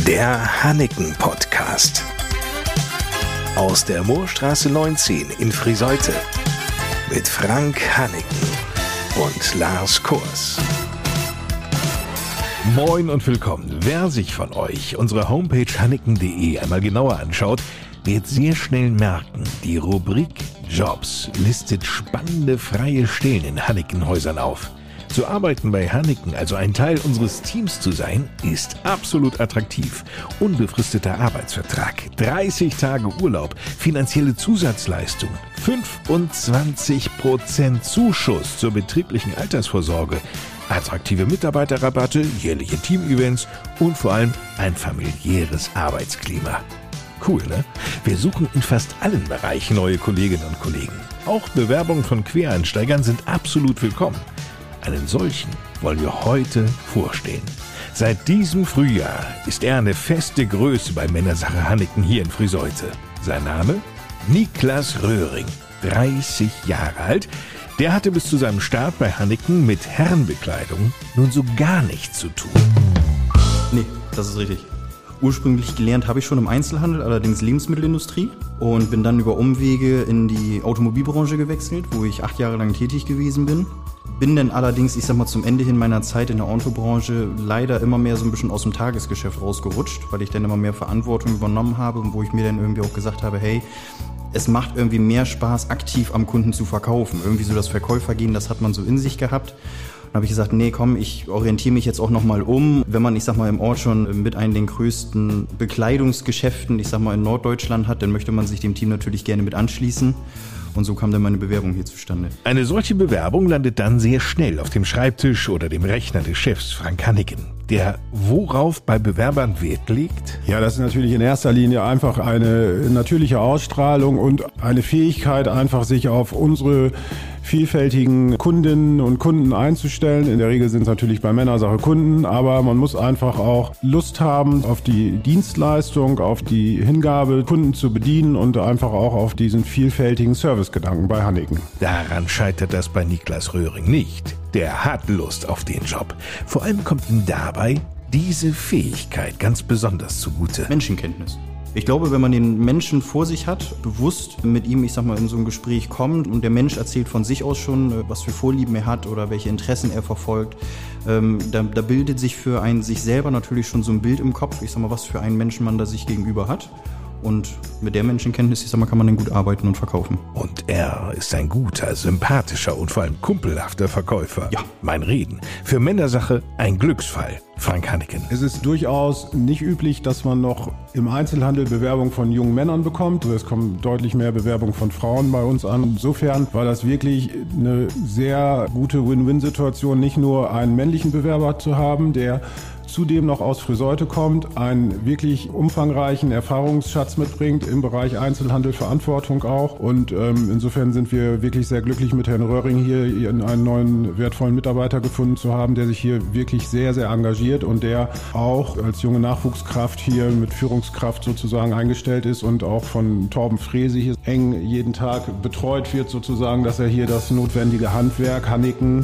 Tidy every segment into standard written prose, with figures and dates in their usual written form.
Der Hanneken-Podcast. Aus der Moorstraße 19 in Friseute. Mit Frank Hanneken und Lars Kors. Moin und willkommen. Wer sich von euch unsere Homepage hanneken.de einmal genauer anschaut, wird sehr schnell merken, die Rubrik Jobs listet spannende freie Stellen in Hanneken-Häusern auf. Zu arbeiten bei Hanneken, also ein Teil unseres Teams zu sein, ist absolut attraktiv. Unbefristeter Arbeitsvertrag, 30 Tage Urlaub, finanzielle Zusatzleistungen, 25% Zuschuss zur betrieblichen Altersvorsorge, attraktive Mitarbeiterrabatte, jährliche Teamevents und vor allem ein familiäres Arbeitsklima. Cool, ne? Wir suchen in fast allen Bereichen neue Kolleginnen und Kollegen. Auch Bewerbungen von Quereinsteigern sind absolut willkommen. Einen solchen wollen wir heute vorstellen. Seit diesem Frühjahr ist er eine feste Größe bei Männersache Hanneken hier in Friseute. Sein Name? Niklas Röhring, 30 Jahre alt. Der hatte bis zu seinem Start bei Hanneken mit Herrenbekleidung nun so gar nichts zu tun. Nee, das ist richtig. Ursprünglich gelernt habe ich schon im Einzelhandel, allerdings Lebensmittelindustrie, und bin dann über Umwege in die Automobilbranche gewechselt, wo ich 8 Jahre lang tätig gewesen bin. Bin dann allerdings, zum Ende hin meiner Zeit in der Autobranche leider immer mehr so ein bisschen aus dem Tagesgeschäft rausgerutscht, weil ich dann immer mehr Verantwortung übernommen habe und wo ich mir dann irgendwie auch gesagt habe, hey, es macht irgendwie mehr Spaß, aktiv am Kunden zu verkaufen. Irgendwie so das Verkäufergehen, das hat man so in sich gehabt. Dann habe ich gesagt, nee, komm, ich orientiere mich jetzt auch nochmal um. Wenn man, im Ort schon mit einem der größten Bekleidungsgeschäften, in Norddeutschland hat, dann möchte man sich dem Team natürlich gerne mit anschließen. Und so kam dann meine Bewerbung hier zustande. Eine solche Bewerbung landet dann sehr schnell auf dem Schreibtisch oder dem Rechner des Chefs Frank Hanneken, der worauf bei Bewerbern Wert legt? Ja, das ist natürlich in erster Linie einfach eine natürliche Ausstrahlung und eine Fähigkeit, einfach sich auf unsere vielfältigen Kundinnen und Kunden einzustellen. In der Regel sind es natürlich bei Männersache Kunden, aber man muss einfach auch Lust haben auf die Dienstleistung, auf die Hingabe, Kunden zu bedienen und einfach auch auf diesen vielfältigen Servicegedanken bei Hanneken. Daran scheitert das bei Niklas Röhring nicht. Der hat Lust auf den Job. Vor allem kommt ihm dabei diese Fähigkeit ganz besonders zugute. Menschenkenntnis. Ich glaube, wenn man den Menschen vor sich hat, bewusst mit ihm, in so ein Gespräch kommt und der Mensch erzählt von sich aus schon, was für Vorlieben er hat oder welche Interessen er verfolgt, da bildet sich für einen sich selber natürlich schon so ein Bild im Kopf, was für einen Menschen man da sich gegenüber hat. Und mit der Menschenkenntnis, kann man dann gut arbeiten und verkaufen. Und er ist ein guter, sympathischer und vor allem kumpelhafter Verkäufer. Ja. Mein Reden. Für Männersache ein Glücksfall. Frank Hanneken. Es ist durchaus nicht üblich, dass man noch im Einzelhandel Bewerbung von jungen Männern bekommt. Es kommen deutlich mehr Bewerbungen von Frauen bei uns an. Insofern war das wirklich eine sehr gute Win-Win-Situation, nicht nur einen männlichen Bewerber zu haben, der zudem noch aus Friseute kommt, einen wirklich umfangreichen Erfahrungsschatz mitbringt im Bereich Einzelhandel, Verantwortung auch. Und insofern sind wir wirklich sehr glücklich, mit Herrn Röhring hier einen neuen wertvollen Mitarbeiter gefunden zu haben, der sich hier wirklich sehr, sehr engagiert und der auch als junge Nachwuchskraft hier mit Führungskraft sozusagen eingestellt ist und auch von Torben Frese hier eng jeden Tag betreut wird sozusagen, dass er hier das notwendige Handwerk, Hanneken,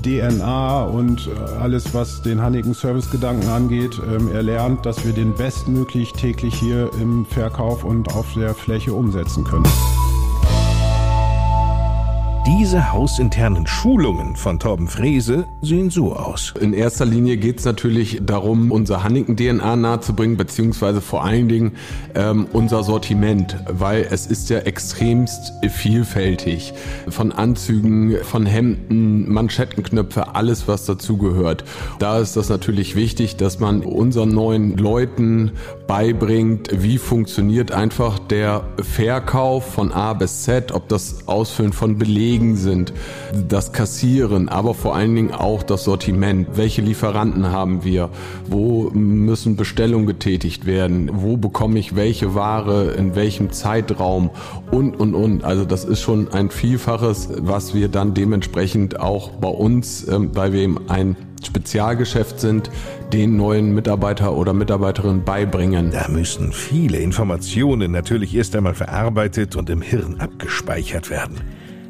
DNA und alles, was den Hanneken-Service-Gedanken angeht, erlernt, dass wir den bestmöglich täglich hier im Verkauf und auf der Fläche umsetzen können. Diese hausinternen Schulungen von Torben Frese sehen so aus. In erster Linie geht es natürlich darum, unser Hanneken-DNA nahezubringen, beziehungsweise vor allen Dingen unser Sortiment, weil es ist ja extremst vielfältig. Von Anzügen, von Hemden, Manschettenknöpfe, alles was dazugehört. Da ist das natürlich wichtig, dass man unseren neuen Leuten beibringt, wie funktioniert einfach der Verkauf von A bis Z, ob das Ausfüllen von Belegen sind, das Kassieren, aber vor allen Dingen auch das Sortiment. Welche Lieferanten haben wir? Wo müssen Bestellungen getätigt werden? Wo bekomme ich welche Ware? In welchem Zeitraum? Und. Also das ist schon ein Vielfaches, was wir dann dementsprechend auch bei uns, weil wir eben ein Spezialgeschäft sind, den neuen Mitarbeiter oder Mitarbeiterin beibringen. Da müssen viele Informationen natürlich erst einmal verarbeitet und im Hirn abgespeichert werden.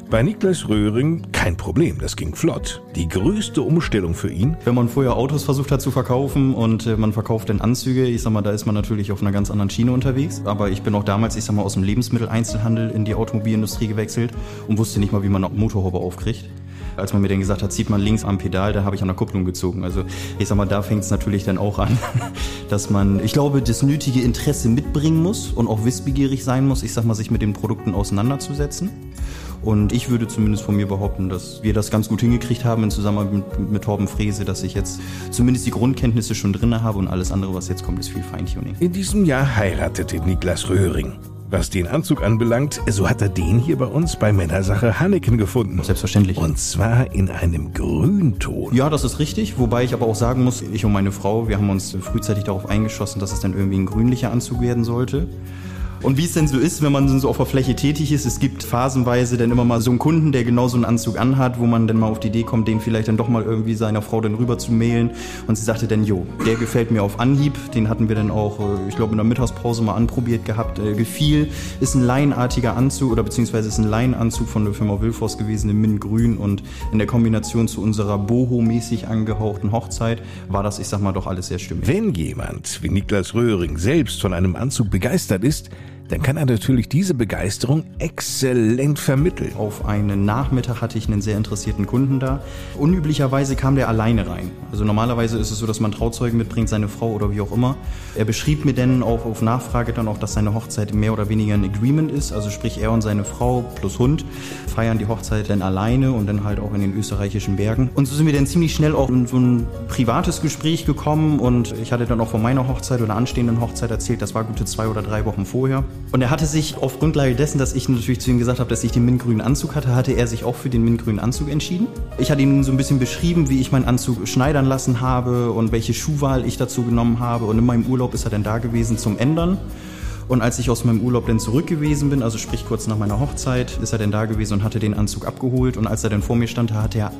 Bei Niklas Röhring kein Problem, das ging flott. Die größte Umstellung für ihn: Wenn man vorher Autos versucht hat zu verkaufen und man verkauft dann Anzüge, ich sag mal, da ist man natürlich auf einer ganz anderen Schiene unterwegs. Aber ich bin auch damals, ich sag mal, aus dem Lebensmitteleinzelhandel in die Automobilindustrie gewechselt und wusste nicht mal, wie man eine Motorhaube aufkriegt. Als man mir dann gesagt hat, zieht man links am Pedal, da habe ich an der Kupplung gezogen. Also ich sag mal, da fängt es natürlich dann auch an, dass man, ich glaube, das nötige Interesse mitbringen muss und auch wissbegierig sein muss, ich sag mal, sich mit den Produkten auseinanderzusetzen. Und ich würde zumindest von mir behaupten, dass wir das ganz gut hingekriegt haben in Zusammenarbeit mit Torben Frese, dass ich jetzt zumindest die Grundkenntnisse schon drin habe und alles andere, was jetzt kommt, ist viel Feintuning. In diesem Jahr heiratete Niklas Röhring. Was den Anzug anbelangt, so hat er den hier bei uns bei Männersache Hanneken gefunden. Selbstverständlich. Und zwar in einem Grünton. Ja, das ist richtig, wobei ich aber auch sagen muss, ich und meine Frau, wir haben uns frühzeitig darauf eingeschossen, dass es dann irgendwie ein grünlicher Anzug werden sollte. Und wie es denn so ist, wenn man so auf der Fläche tätig ist, es gibt phasenweise dann immer mal so einen Kunden, der genau so einen Anzug anhat, wo man dann mal auf die Idee kommt, den vielleicht dann doch mal irgendwie seiner Frau dann rüber zu mailen. Und sie sagte dann, jo, der gefällt mir auf Anhieb. Den hatten wir dann auch, ich glaube, in der Mittagspause mal anprobiert gehabt. Gefiel, ist ein laienartiger Anzug oder beziehungsweise ist ein Laienanzug von der Firma Wilfors gewesen, in Mintgrün. Und in der Kombination zu unserer boho-mäßig angehauchten Hochzeit war das, ich sag mal, doch alles sehr stimmig. Wenn jemand wie Niklas Röhring selbst von einem Anzug begeistert ist, dann kann er natürlich diese Begeisterung exzellent vermitteln. Auf einen Nachmittag hatte ich einen sehr interessierten Kunden da. Unüblicherweise kam der alleine rein. Also normalerweise ist es so, dass man Trauzeugen mitbringt, seine Frau oder wie auch immer. Er beschrieb mir dann auch auf Nachfrage dann auch, dass seine Hochzeit mehr oder weniger ein Agreement ist. Also sprich, er und seine Frau plus Hund feiern die Hochzeit dann alleine und dann halt auch in den österreichischen Bergen. Und so sind wir dann ziemlich schnell auch in so ein privates Gespräch gekommen und ich hatte dann auch von meiner Hochzeit oder anstehenden Hochzeit erzählt, das war gute 2 oder 3 Wochen vorher. Und er hatte sich auf Grundlage dessen, dass ich natürlich zu ihm gesagt habe, dass ich den mintgrünen Anzug hatte er sich auch für den mintgrünen Anzug entschieden. Ich hatte ihm so ein bisschen beschrieben, wie ich meinen Anzug schneidern lassen habe und welche Schuhwahl ich dazu genommen habe. Und in meinem Urlaub ist er dann da gewesen zum Ändern. Und als ich aus meinem Urlaub dann zurück gewesen bin, also sprich kurz nach meiner Hochzeit, ist er dann da gewesen und hatte den Anzug abgeholt. Und als er dann vor mir stand, hatte er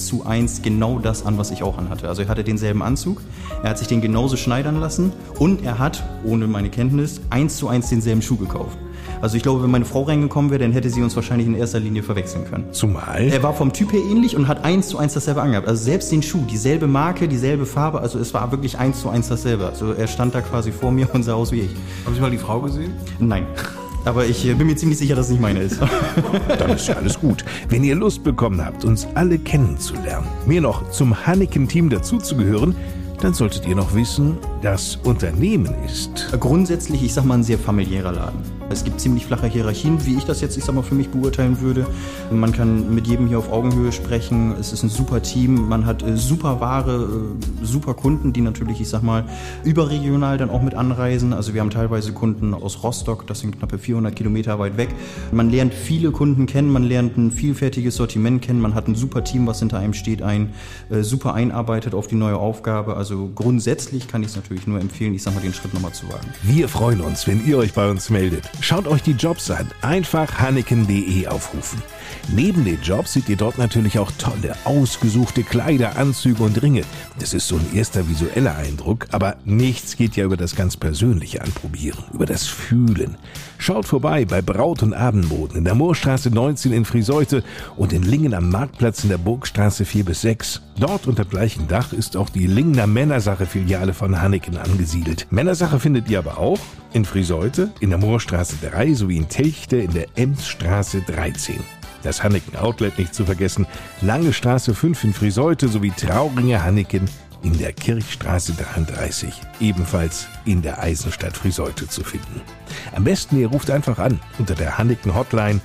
1:1 genau das an, was ich auch anhatte. Also er hatte denselben Anzug, er hat sich den genauso schneidern lassen und er hat, ohne meine Kenntnis, 1:1 denselben Schuh gekauft. Also ich glaube, wenn meine Frau reingekommen wäre, dann hätte sie uns wahrscheinlich in erster Linie verwechseln können. Zumal er war vom Typ her ähnlich und hat 1:1 dasselbe angehabt. Also selbst den Schuh, dieselbe Marke, dieselbe Farbe, also es war wirklich 1:1 dasselbe. Also er stand da quasi vor mir und sah aus wie ich. Haben Sie mal die Frau gesehen? Nein. Aber ich bin mir ziemlich sicher, dass es nicht meine ist. Dann ist ja alles gut. Wenn ihr Lust bekommen habt, uns alle kennenzulernen, mir noch zum Hanneken-Team dazuzugehören, dann solltet ihr noch wissen, das Unternehmen ist grundsätzlich, ich sag mal, ein sehr familiärer Laden. Es gibt ziemlich flache Hierarchien, wie ich das jetzt, ich sag mal, für mich beurteilen würde. Man kann mit jedem hier auf Augenhöhe sprechen. Es ist ein super Team. Man hat super Ware, super Kunden, die natürlich, ich sag mal, überregional dann auch mit anreisen. Also wir haben teilweise Kunden aus Rostock, das sind knappe 400 Kilometer weit weg. Man lernt viele Kunden kennen, man lernt ein vielfältiges Sortiment kennen. Man hat ein super Team, was hinter einem steht, super einarbeitet auf die neue Aufgabe. Also grundsätzlich kann ich es natürlich nur empfehlen, ich sag mal, den Schritt nochmal zu wagen. Wir freuen uns, wenn ihr euch bei uns meldet. Schaut euch die Jobs an. Einfach hanneken.de aufrufen. Neben den Jobs seht ihr dort natürlich auch tolle, ausgesuchte Kleider, Anzüge und Ringe. Das ist so ein erster visueller Eindruck, aber nichts geht ja über das ganz Persönliche Anprobieren, über das Fühlen. Schaut vorbei bei Braut- und Abendmoden in der Moorstraße 19 in Friseute und in Lingen am Marktplatz in der Burgstraße 4-6. Dort unter gleichem Dach ist auch die Lingener Männersache-Filiale von Hanneken angesiedelt. Männersache findet ihr aber auch in Friseute, in der Moorstraße 3 sowie in Telchte in der Emsstraße 13. Das Hanneken Outlet nicht zu vergessen, Lange Straße 5 in Friseute sowie Trauringe Hanneken in der Kirchstraße 33, ebenfalls in der Eisenstadt Friseute zu finden. Am besten ihr ruft einfach an unter der Hanneken Hotline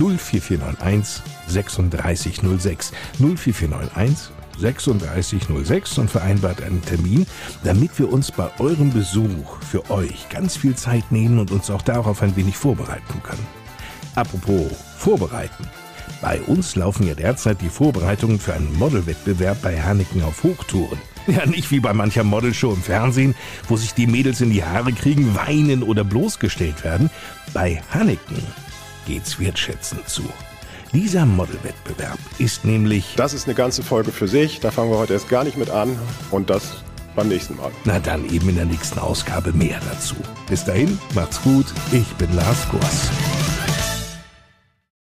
04491 3606 04491 3606 und vereinbart einen Termin, damit wir uns bei eurem Besuch für euch ganz viel Zeit nehmen und uns auch darauf ein wenig vorbereiten können. Apropos vorbereiten. Bei uns laufen ja derzeit die Vorbereitungen für einen Modelwettbewerb bei Hanneken auf Hochtouren. Ja, nicht wie bei mancher Modelshow im Fernsehen, wo sich die Mädels in die Haare kriegen, weinen oder bloßgestellt werden. Bei Hanneken geht's wertschätzend zu. Dieser Modelwettbewerb ist nämlich... Das ist eine ganze Folge für sich, da fangen wir heute erst gar nicht mit an und das beim nächsten Mal. Na dann eben in der nächsten Ausgabe mehr dazu. Bis dahin, macht's gut, ich bin Lars Goss.